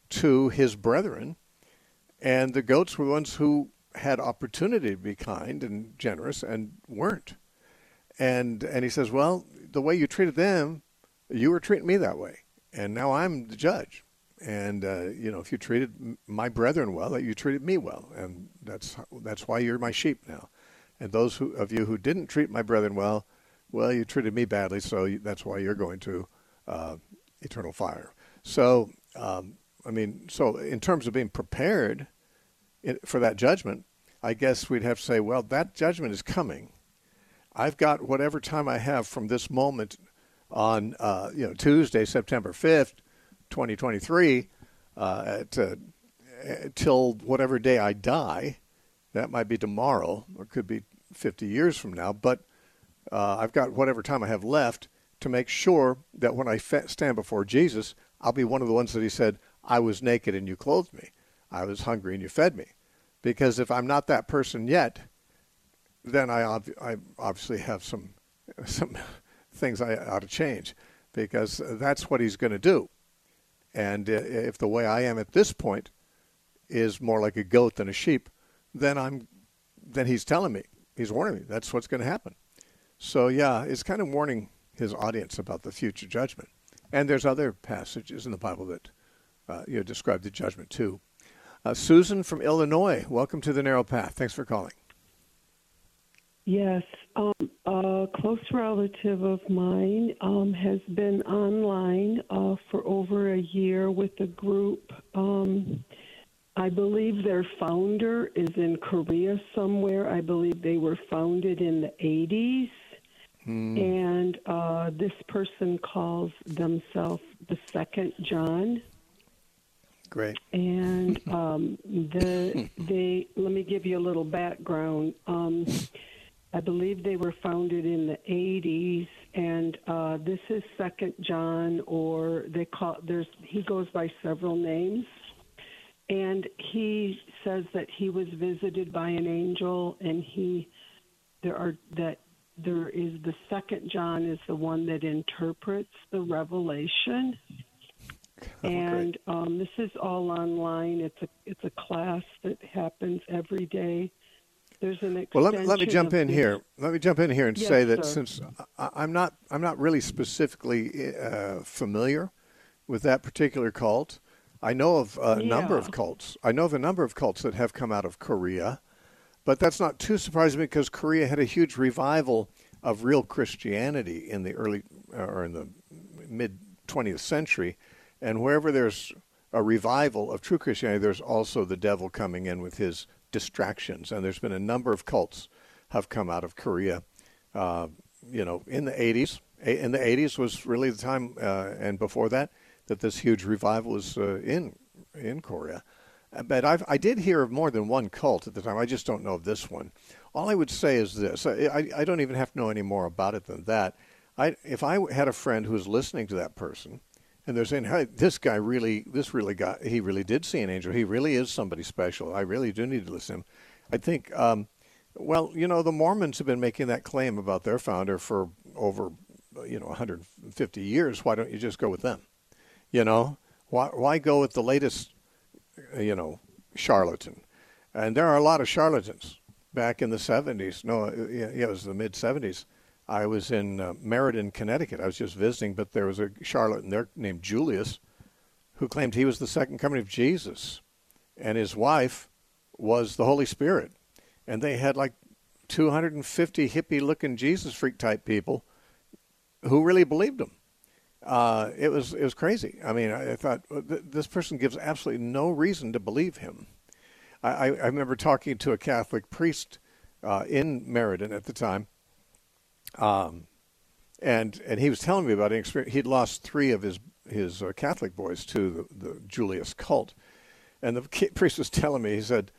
Speaker 1: to his brethren, and the goats were the ones who had opportunity to be kind and generous and weren't. And he says, well, the way you treated them, you were treating me that way, and now I'm the judge. And if you treated my brethren well, you treated me well, and that's why you're my sheep now. And those of you who didn't treat my brethren well, you treated me badly, so that's why you're going to eternal fire. So, so in terms of being prepared for that judgment, I guess we'd have to say, well, that judgment is coming. I've got whatever time I have from this moment on, Tuesday, September 5th, 2023, till whatever day I die. That might be tomorrow, or could be 50 years from now, but I've got whatever time I have left to make sure that when I stand before Jesus, I'll be one of the ones that he said, I was naked and you clothed me. I was hungry and you fed me. Because if I'm not that person yet, then I obviously have some things I ought to change, because that's what he's going to do. And if the way I am at this point is more like a goat than a sheep, then he's telling me, he's warning me, that's what's going to happen. So yeah, it's kind of warning his audience about the future judgment. And there's other passages in the Bible that describe the judgment too. Susan from Illinois, welcome to the Narrow Path. Thanks for calling.
Speaker 7: Yes, a close relative of mine has been online for over a year with a group. I believe their founder is in Korea somewhere. I believe they were founded in the 80s. And this person calls themselves the Second John.
Speaker 1: Great.
Speaker 7: And let me give you a little background. I believe they were founded in the 80s, and this is Second John, or he goes by several names. And he says that he was visited by an angel, and there is the Second John is the one that interprets the revelation. And this is all online. It's a class that happens every day. There's an extension.
Speaker 1: Well, let me jump in here. Let me jump in here and
Speaker 7: yes,
Speaker 1: say that
Speaker 7: sir.
Speaker 1: Since I'm not really specifically familiar with that particular cult, I know of a number of cults. I know of a number of cults that have come out of Korea, but that's not too surprising because Korea had a huge revival of real Christianity in the early or in the mid 20th century. And wherever there's a revival of true Christianity, there's also the devil coming in with his distractions. And there's been a number of cults have come out of Korea, in the 80s. In the 80s was really the time, and before that this huge revival was in Korea. But I did hear of more than one cult at the time. I just don't know of this one. All I would say is this. I don't even have to know any more about it than that. If I had a friend who was listening to that person, and they're saying, hey, he really did see an angel. He really is somebody special. I really do need to listen to him. I think, the Mormons have been making that claim about their founder for over, 150 years. Why don't you just go with them? Why go with the latest, charlatan? And there are a lot of charlatans. Back in the 70s, it was the mid-70s. I was in Meriden, Connecticut. I was just visiting, but there was a charlatan there named Julius who claimed he was the second coming of Jesus, and his wife was the Holy Spirit. And they had like 250 hippie-looking Jesus freak type people who really believed him. It was crazy. I mean, I thought this person gives absolutely no reason to believe him. I remember talking to a Catholic priest in Meriden at the time. And he was telling me about an experience. He'd lost 3 of his Catholic boys to the Julius cult, and the priest was telling me. He said,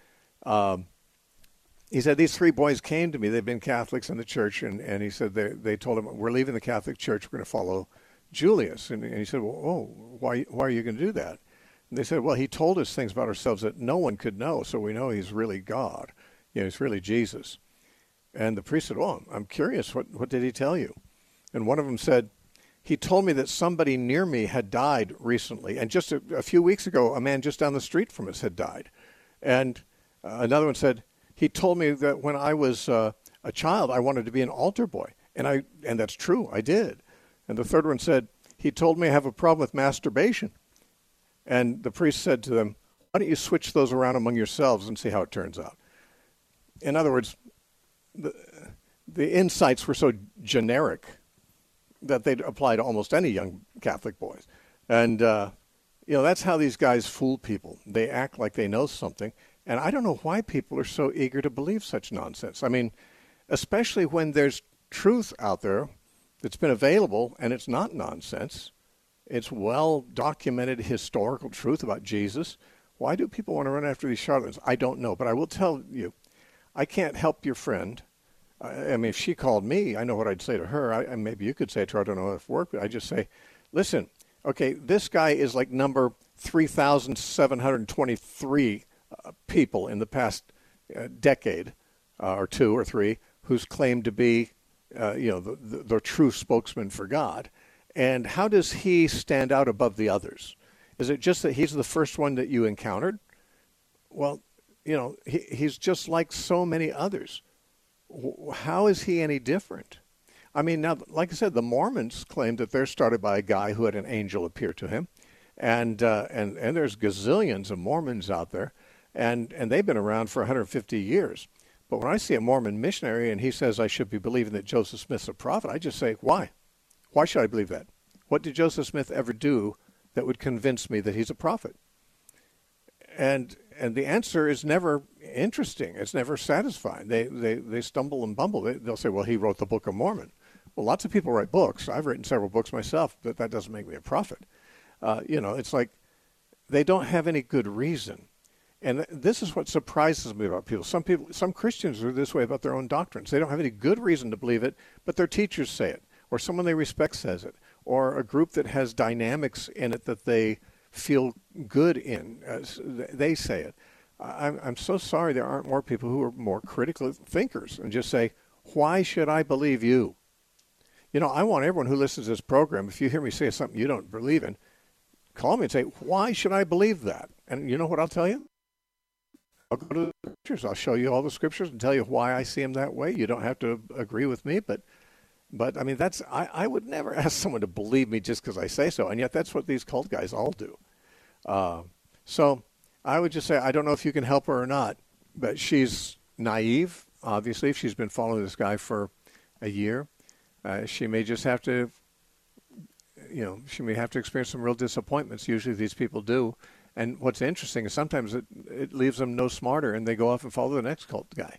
Speaker 1: these 3 boys came to me. They've been Catholics in the church, and he said they told him, we're leaving the Catholic Church. We're going to follow Julius. And he said, well, why are you going to do that? And they said, well, he told us things about ourselves that no one could know, so we know he's really God. He's really Jesus. And the priest said, well, I'm curious, what did he tell you? And one of them said, he told me that somebody near me had died recently. And just a few weeks ago, a man just down the street from us had died. And another one said, he told me that when I was a child, I wanted to be an altar boy. And that's true, I did. And the third one said, he told me I have a problem with masturbation. And the priest said to them, why don't you switch those around among yourselves and see how it turns out? In other words, the insights were so generic that they'd apply to almost any young Catholic boys. And, that's how these guys fool people. They act like they know something. And I don't know why people are so eager to believe such nonsense. I mean, especially when there's truth out there that's been available and it's not nonsense. It's well-documented historical truth about Jesus. Why do people want to run after these charlatans? I don't know. But I will tell you, I can't help your friend. I mean, if she called me, I know what I'd say to her. Maybe you could say to her, I don't know if it worked, but I just say, listen, okay, this guy is like number 3,723 people in the past decade or two or three who's claimed to be, the true spokesman for God. And how does he stand out above the others? Is it just that he's the first one that you encountered? Well, he's just like so many others. How is he any different? I mean, now, like I said, the Mormons claim that they're started by a guy who had an angel appear to him. And there's gazillions of Mormons out there. And they've been around for 150 years. But when I see a Mormon missionary and he says I should be believing that Joseph Smith's a prophet, I just say, why? Why should I believe that? What did Joseph Smith ever do that would convince me that he's a prophet? And the answer is never interesting. It's never satisfying. They stumble and bumble. They'll say, well, he wrote the Book of Mormon. Well, lots of people write books. I've written several books myself, but that doesn't make me a prophet. It's like they don't have any good reason. And this is what surprises me about people. Some Christians are this way about their own doctrines. They don't have any good reason to believe it, but their teachers say it, or someone they respect says it, or a group that has dynamics in it that they feel good in. They say it. I'm so sorry there aren't more people who are more critical thinkers and just say, why should I believe you? I want everyone who listens to this program, if you hear me say something you don't believe in, call me and say, why should I believe that? And you know what I'll tell you? I'll go to the scriptures. I'll show you all the scriptures and tell you why I see them that way. You don't have to agree with me, but I mean, I would never ask someone to believe me just because I say so, and yet that's what these cult guys all do. So I would just say, I don't know if you can help her or not, but she's naive, obviously. If she's been following this guy for a year, she may just have to, she may have to experience some real disappointments. Usually these people do. And what's interesting is sometimes it leaves them no smarter, and they go off and follow the next cult guy.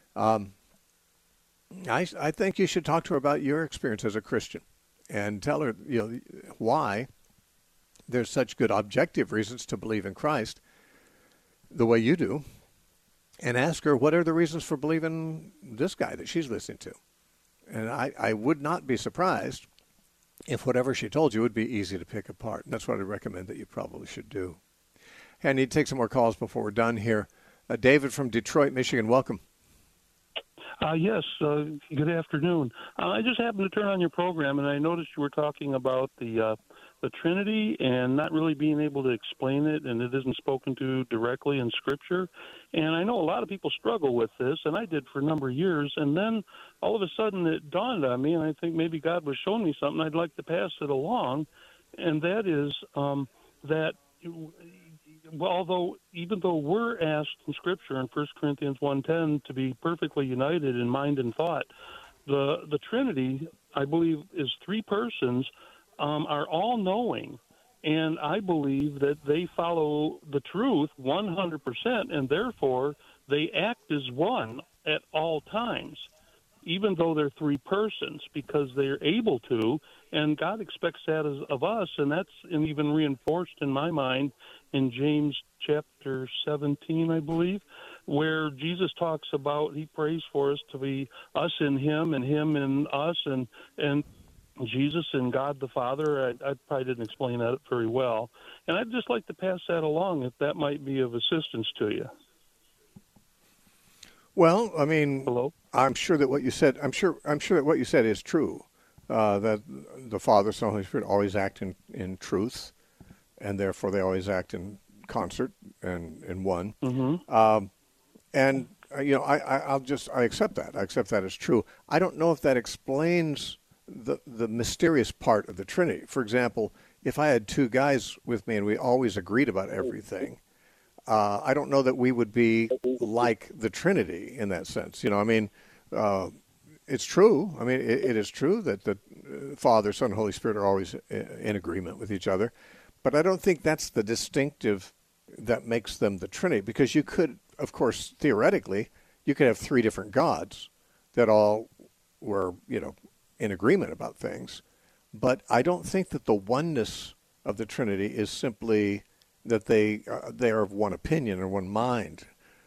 Speaker 1: I think you should talk to her about your experience as a Christian and tell her, why there's such good objective reasons to believe in Christ the way you do, and ask her what are the reasons for believing this guy that she's listening to. And I would not be surprised if whatever she told you would be easy to pick apart. And that's what I recommend that you probably should do. Hey, I need to take some more calls before we're done here. David from Detroit, Michigan, welcome.
Speaker 8: Yes, good afternoon. I just happened to turn on your program, and I noticed you were talking about the Trinity and not really being able to explain it, and it isn't spoken to directly in Scripture. And I know a lot of people struggle with this, and I did for a number of years. And then all of a sudden it dawned on me, and I think maybe God was showing me something. I'd like to pass it along, and that is that even though we're asked in Scripture in 1 Corinthians 1:10 to be perfectly united in mind and thought, the Trinity, I believe, is three persons, are all knowing, and I believe that they follow the truth 100%, and therefore they act as one at all times, even though they're three persons, because they're able to, and God expects that of us, and that's even reinforced in my mind in James chapter 17, I believe, where Jesus talks about, he prays for us to be us in him and him in us, and Jesus and God the Father. I probably didn't explain that very well, and I'd just like to pass that along if that might be of assistance to you.
Speaker 1: Well, I mean,
Speaker 8: hello?
Speaker 1: I'm sure that what you said. I'm sure that what you said is true. that the Father, Son, Holy Spirit always act in truth, and therefore they always act in concert and in one.
Speaker 8: Mm-hmm.
Speaker 1: And I accept that. I accept that as true. I don't know if that explains the mysterious part of the Trinity. For example, if I had two guys with me and we always agreed about everything, I don't know that we would be like the Trinity in that sense. It's true. I mean, it is true that the Father, Son, and Holy Spirit are always in agreement with each other. But I don't think that's the distinctive that makes them the Trinity, because you could, of course, theoretically, you could have three different gods that all were, in agreement about things. But I don't think that the oneness of the Trinity is simply that they are of one opinion or one mind.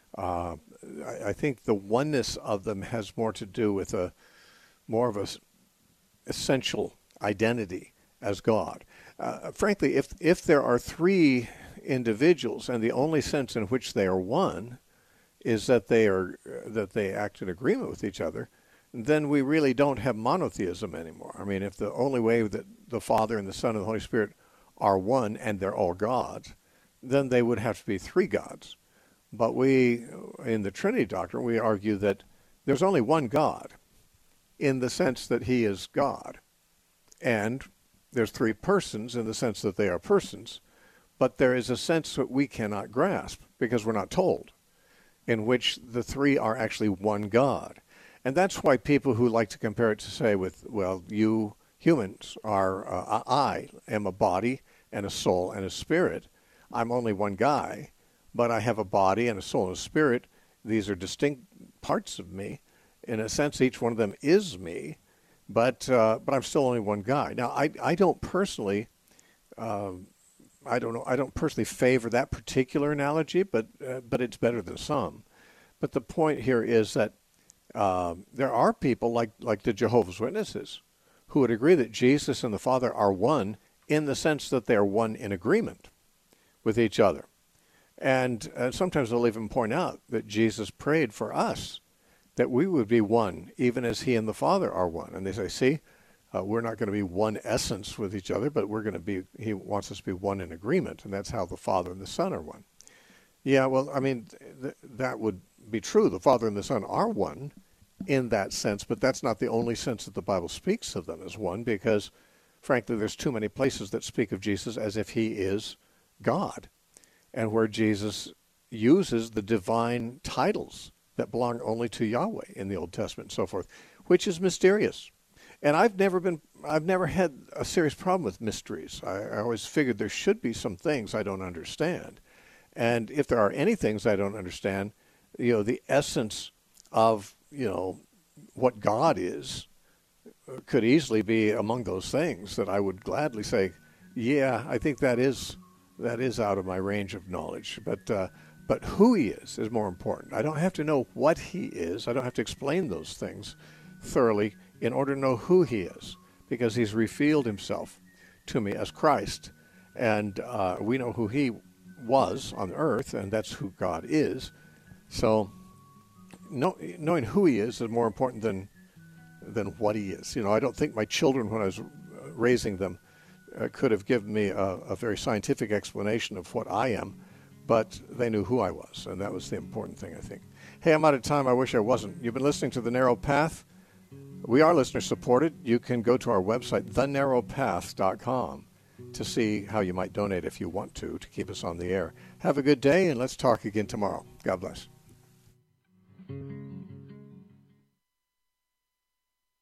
Speaker 1: I think the oneness of them has more to do with more of a essential identity as God. Frankly, if there are three individuals and the only sense in which they are one is that they act in agreement with each other, then we really don't have monotheism anymore. I mean, if the only way that the Father and the Son and the Holy Spirit are one and they're all gods, then they would have to be three gods. But we, in the Trinity doctrine, we argue that there's only one God in the sense that he is God. And there's three persons in the sense that they are persons. But there is a sense that we cannot grasp because we're not told, in which the three are actually one God. And that's why people who like to compare it to say you humans are, I am a body and a soul and a spirit. I'm only one guy, but I have a body and a soul and a spirit. These are distinct parts of me. In a sense, each one of them is me, but I'm still only one guy. Now, I don't personally, I don't personally favor that particular analogy, but it's better than some. But the point here is that there are people like the Jehovah's Witnesses who would agree that Jesus and the Father are one in the sense that they are one in agreement with each other. And sometimes they'll even point out that Jesus prayed for us, that we would be one, even as he and the Father are one. And they say, see, we're not going to be one essence with each other, but he wants us to be one in agreement, and that's how the Father and the Son are one. Yeah, well, I mean, that would be true. The Father and the Son are one in that sense, but that's not the only sense that the Bible speaks of them as one, because, frankly, there's too many places that speak of Jesus as if he is God, and where Jesus uses the divine titles that belong only to Yahweh in the Old Testament and so forth, which is mysterious. And I've never had a serious problem with mysteries. I always figured there should be some things I don't understand. And if there are any things I don't understand, the essence of, what God is could easily be among those things that I would gladly say, yeah, I think that is out of my range of knowledge. But who he is more important. I don't have to know what he is. I don't have to explain those things thoroughly in order to know who he is, because he's revealed himself to me as Christ. And we know who he was on earth, and that's who God is. So knowing who he is more important than what he is. I don't think my children, when I was raising them, could have given me a very scientific explanation of what I am, but they knew who I was, and that was the important thing, I think. Hey, I'm out of time. I wish I wasn't. You've been listening to The Narrow Path. We are listener-supported. You can go to our website, thenarrowpath.com, to see how you might donate if you want to keep us on the air. Have a good day, and let's talk again tomorrow. God bless.